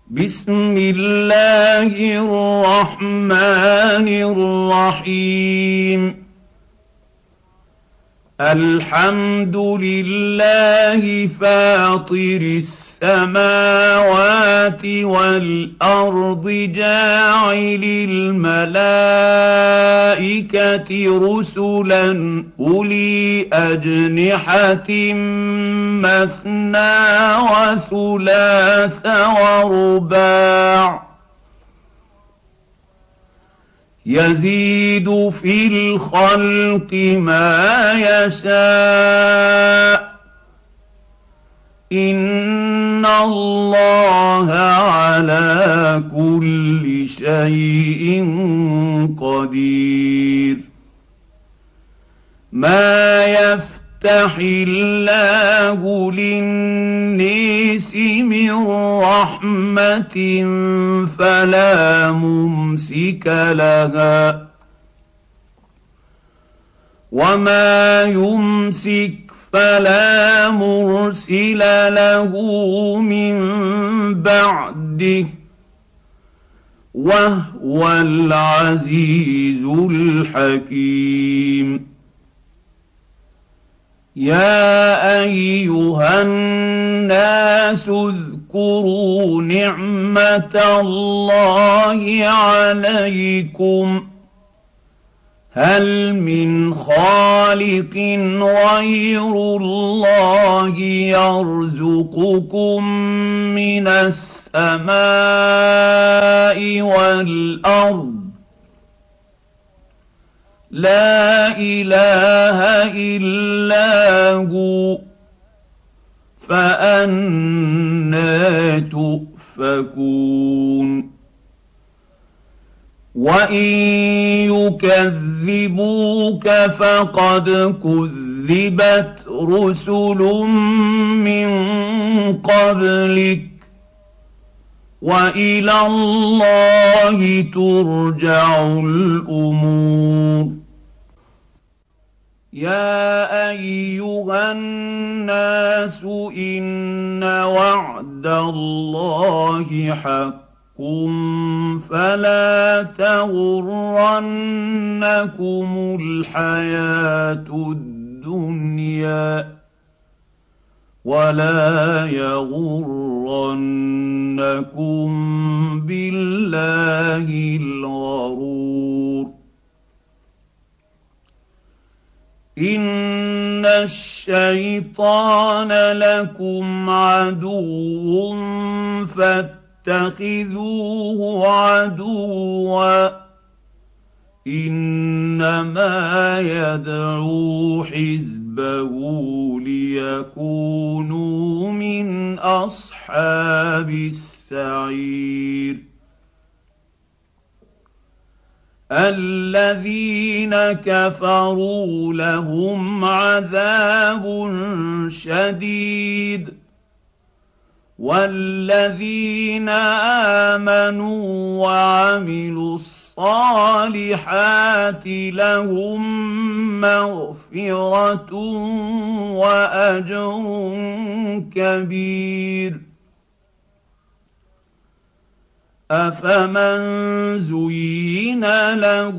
بسم الله الرحمن الرحيم الحمد لله فاطر السماوات والأرض جاعل الملائكة رسلا أولي أجنحة مثنى وثلاث ورباع يزيد في الخلق ما يشاء إن الله على كل شيء قدير ما يفتح الله للناس من رحمة فلا ممسك لها وما يمسك فلا مرسل له من بعده وهو العزيز الحكيم يا أيها الناس اذكروا نعمة الله عليكم هل من خالق غير الله يرزقكم من السماء والأرض لا إله إلا هو فأنى تؤفكون وإن يكذبوك فقد كذبت رسل من قبلك وإلى الله ترجع الأمور يا أيها الناس إن وعد الله حق فلا تغرنكم الحياة الدنيا ولا يغرنكم بالله الغرور إن الشيطان لكم عدو فاتخذوه عدوا إنما يدعو حزبه ليكونوا من أصحاب السعير الذين كفروا لهم عذاب شديد والذين آمنوا وعملوا الصالحات لهم مغفرة وأجر كبير أفمن زين له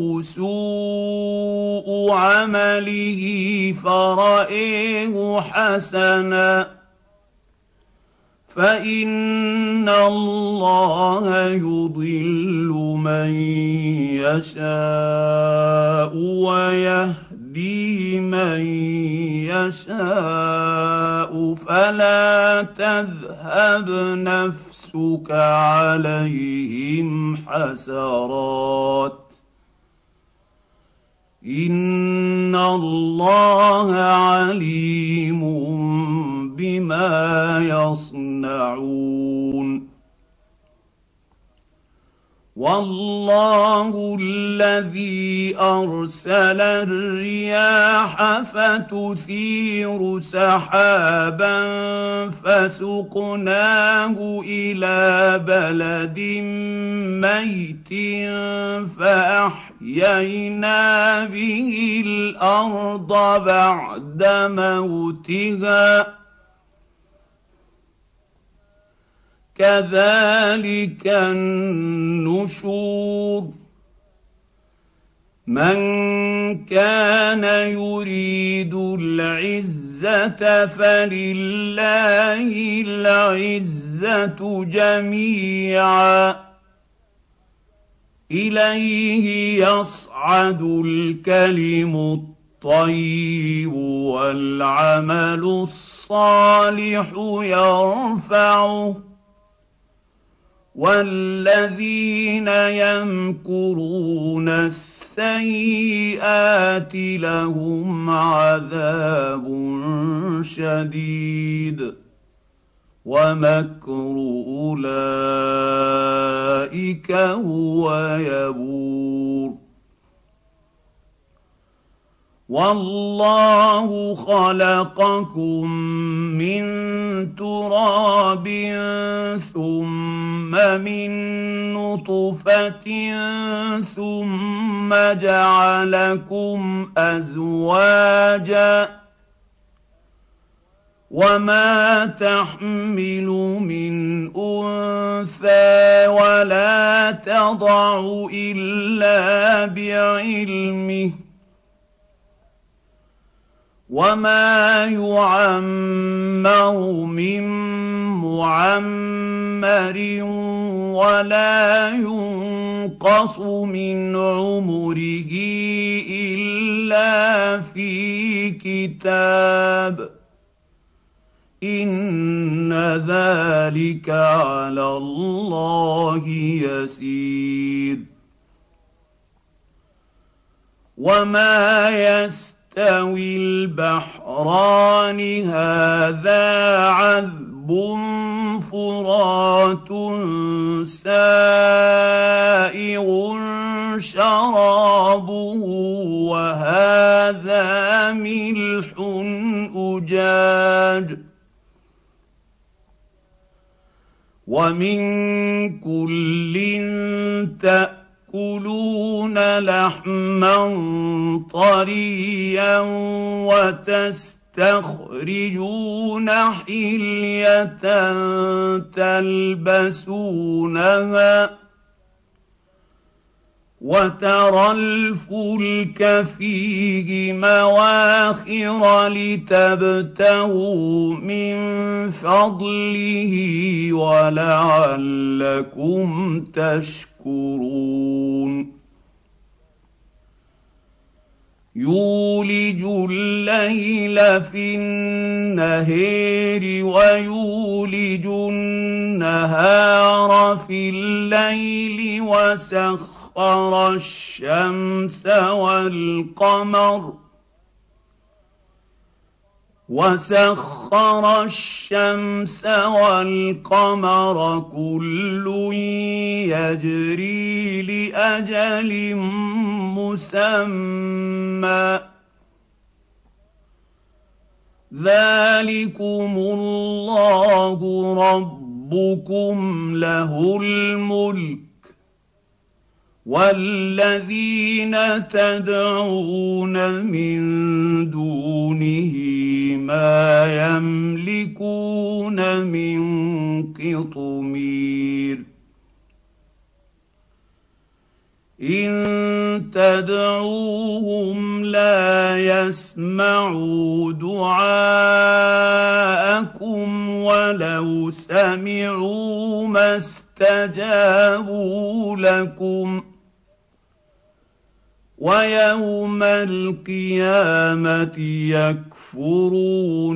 سوء عمله فرأيه حسنا فإن الله يضل من يشاء ويهدي من يشاء فلا تذهب نفسك عليهم حسرات إن الله عليم بما يصنعون والله الذي أرسل الرياح فتثير سحابا فسقناه إلى بلد ميت فأحيينا به الأرض بعد موتها كذلك النشور من كان يريد العزة فلله العزة جميعا إليه يصعد الكلم الطيب والعمل الصالح يرفعه والذين يمكرون السيئات لهم عذاب شديد ومكر أولئك هو يبور والله خلقكم من تراب ثم من نطفة ثم جعلكم أزواجا وما تحمل من أنثى ولا تضع إلا بعلمه وما يعمر من معمر ولا ينقص من عمره إلا في كتاب إن ذلك على الله يسير وما يستوي البحران هذا عذب فرات سائغ شرابه وهذا ملح أجاج ومن كل تأكلون لحما طريا وتستخرجون حلية تلبسونها وترى الفلك فيه مواخر لتبتغوا من فضله ولعلكم تشكرون يولج الليل في النهار ويولج النهار في الليل وسخر الشمس والقمر كل يجري لأجل مسمى ذلكم الله ربكم له الملك والذين تدعون من دونه ما يملكون من قطمير إن تدعوهم لا يسمعوا دعاءكم ولو سمعوا ما استجابوا لكم ويوم القيامة يكفرون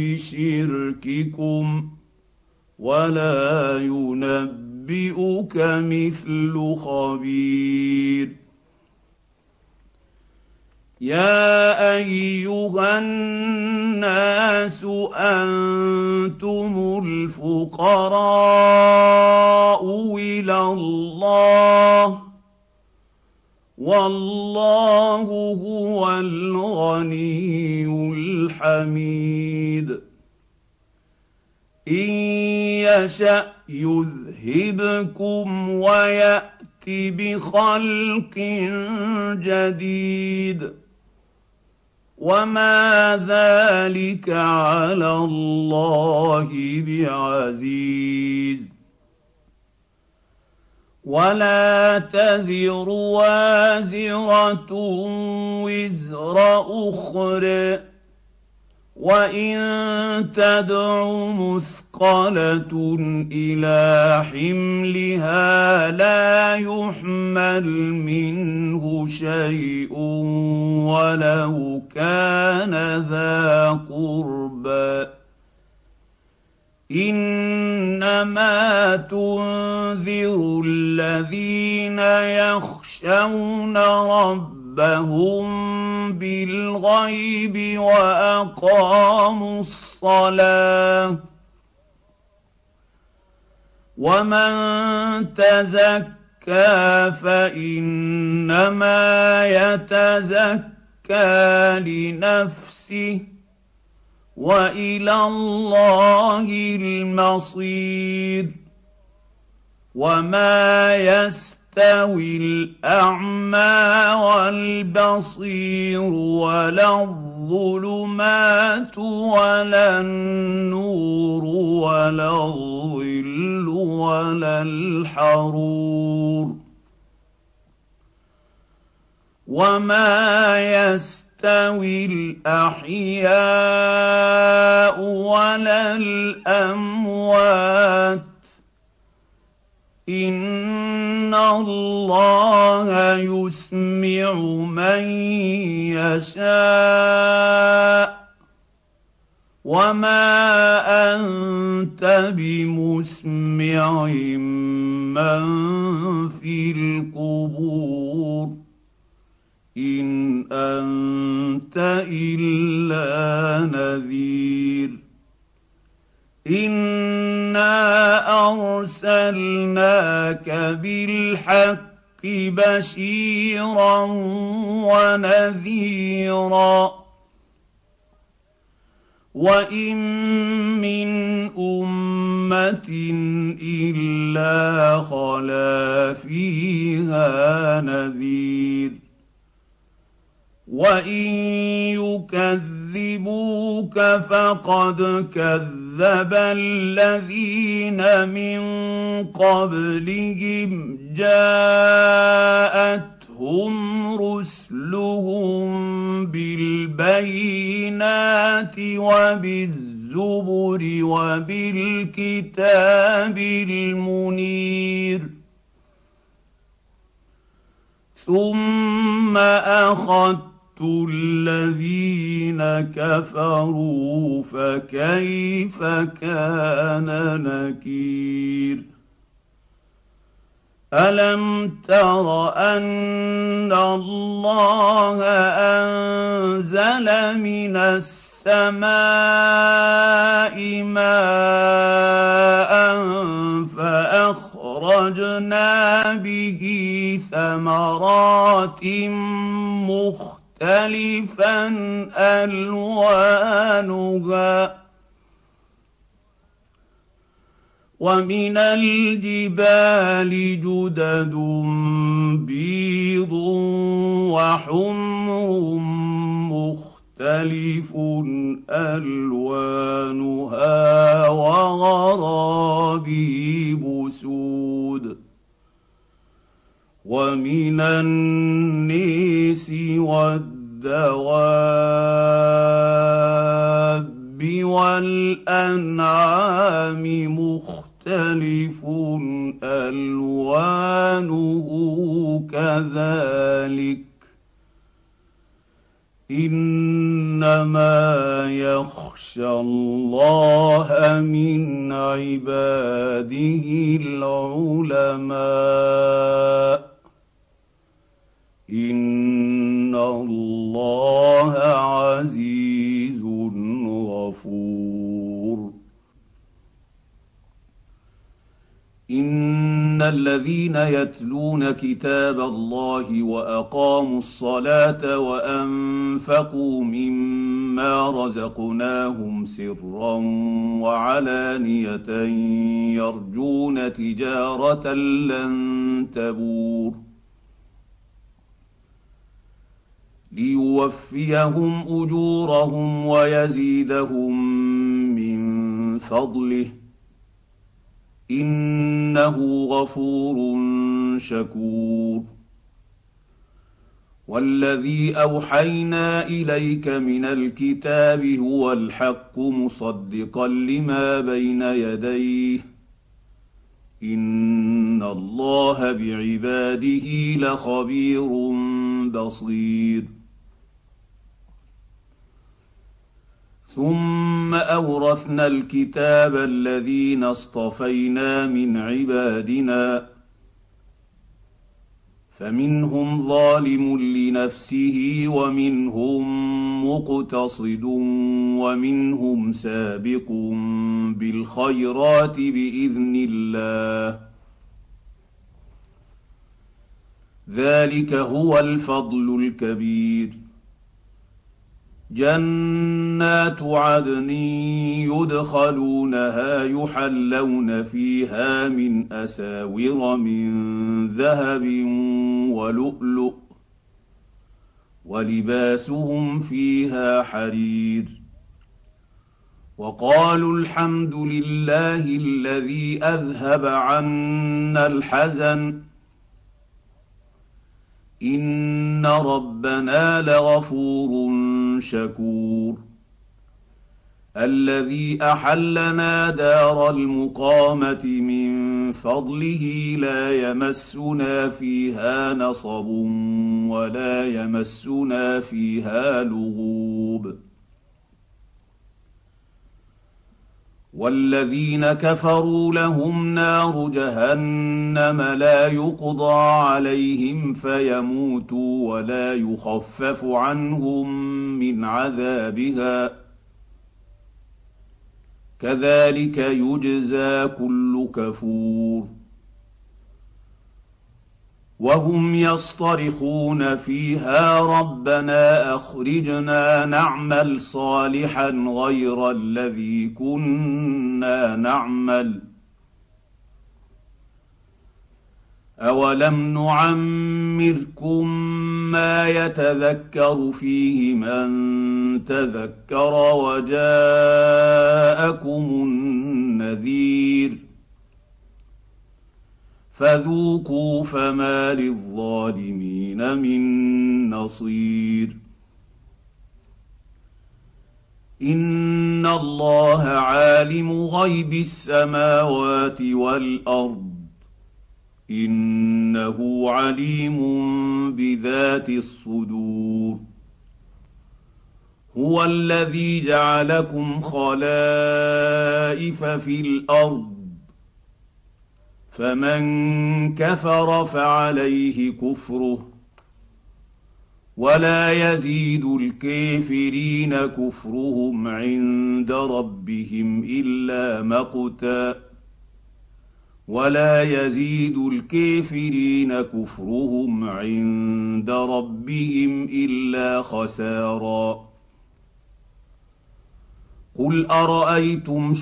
بشرككم ولا ينبئك مثل خبير يا أيها الناس أنتم الفقراء إلى الله والله هو الغني الحميد إن يشأ يذهبكم ويأت بخلق جديد وما ذلك على الله بعزيز ولا تزر وازرة وزر أخرى وإن تدع مثقلة إلى حملها لا يحمل منه شيء ولو كان ذا قربى إنما تنذر الذين يخشون ربهم بالغيب وأقاموا الصلاة ومن تزكى فإنما يتزكى لنفسه وإلى الله المصير وما يستوي الأعمى والبصير ولا الظلمات ولا النور ولا الظل ولا الحرور وما يستوي الأحياء ولا الأموات إن الله يسمع من يشاء وما أنت بمسمع من في القبور إن أنت إلا نذير إنا أرسلناك بالحق بشيرا ونذيرا وإن من أمة إلا خلا فيها نذير وإن يكذبوك فقد كذب الذين من قبلهم جاءتهم رسلهم بالبينات وبالزبر وبالكتاب المنير ثم أخذت الذين كفروا فكيف كان نكير ألم تر أن الله أنزل من السماء ماء فأخرجنا به ثمرات مختلفا ألوانها ومن الجبال جدد بيض وحمر مختلف ألوانها وغرابيب سود ومن النيس والدواب والأنعام مختلف ألوانه كذلك إنما يخشى الله من عباده العلماء إن الله عزيز غفور إن الذين يتلون كتاب الله وأقاموا الصلاة وأنفقوا مما رزقناهم سرا وعلانية يرجون تجارة لن تبور ليوفيهم أجورهم ويزيدهم من فضله إنه غفور شكور والذي أوحينا إليك من الكتاب هو الحق مصدقا لما بين يديه إن الله بعباده لخبير بصير ثم أورثنا الكتاب الذين اصطفينا من عبادنا فمنهم ظالم لنفسه ومنهم مقتصد ومنهم سابق بالخيرات بإذن الله ذلك هو الفضل الكبير جنات عدن يدخلونها يحلون فيها من أساور من ذهب ولؤلؤ ولباسهم فيها حرير وقالوا الحمد لله الذي أذهب عنا الحزن إن ربنا لغفور شكور الذي أحلنا دار المقامة من فضله لا يمسنا فيها نصب ولا يمسنا فيها لغوب والذين كفروا لهم نار جهنم لا يقضى عليهم فيموتوا ولا يخفف عنهم من عذابها كذلك يجزى كل كفور وهم يصطرخون فيها ربنا أخرجنا نعمل صالحا غير الذي كنا نعمل أولم نعمركم ما يتذكر فيه من تذكر وجاءكم النذير فذوقوا فما للظالمين من نصير إن الله عالم غيب السماوات والأرض إنه عليم بذات الصدور هو الذي جعلكم خلائف في الأرض فمن كفر فعليه كفره ولا يزيد الكافرين كفرهم عند ربهم إلا مقتا ولا يزيد الكافرين كفرهم عند ربهم إلا خسارا قل أرأيتم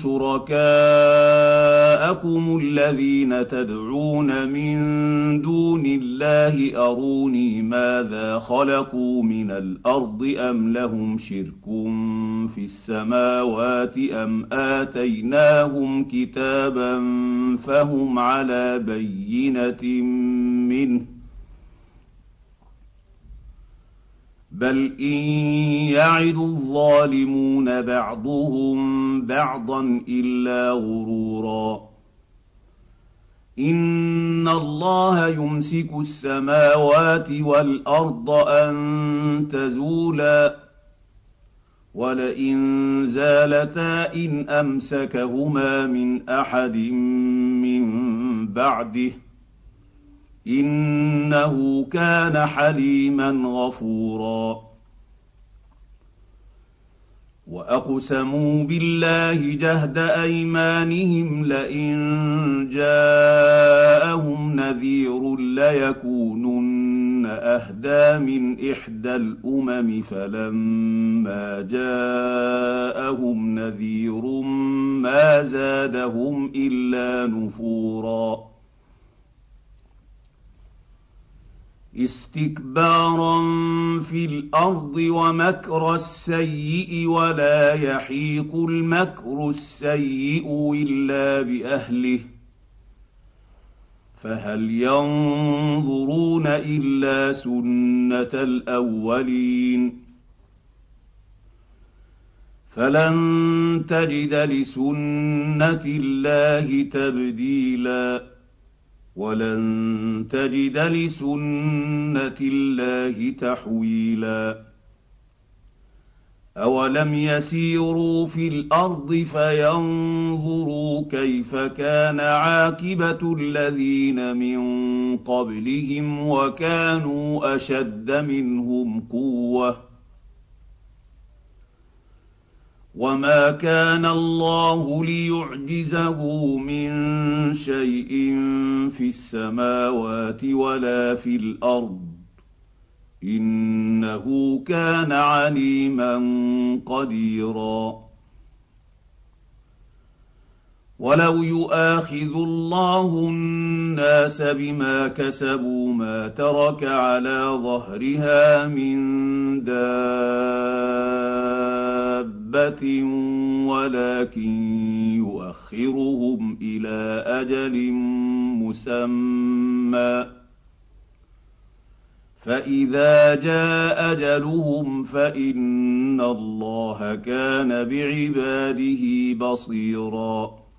شركاءكم الذين تدعون من دون الله أروني ماذا خلقوا من الأرض أم لهم شرك في السماوات أم آتيناهم كتابا فهم على بينة منه بل إن يعد الظالمون بعضهم بعضا إلا غرورا إن الله يمسك السماوات والأرض أن تزولا ولئن زالتا إن أمسكهما من أحد من بعده إنه كان حليما غفورا وأقسموا بالله جهد أيمانهم لئن جاءهم نذير ليكونن أهدى من إحدى الأمم فلما جاءهم نذير ما زادهم إلا نفورا استكبارا في الأرض ومكر السيء ولا يحيق المكر السيء إلا بأهله فهل ينظرون إلا سنة الأولين فلن تجد لسنة الله تبديلا ولن تجد لسنة الله تحويلا أولم يسيروا في الأرض فينظروا كيف كان عاقبة الذين من قبلهم وكانوا أشد منهم قوة وما كان الله ليعجزه من شيء في السماوات ولا في الأرض إنه كان عليما قديرا ولو يؤاخذ الله الناس بما كسبوا ما ترك على ظهرها من دابة ولكن يؤخرهم إلى أجل مسمى فإذا جاء أجلهم فإن الله كان بعباده بصيرا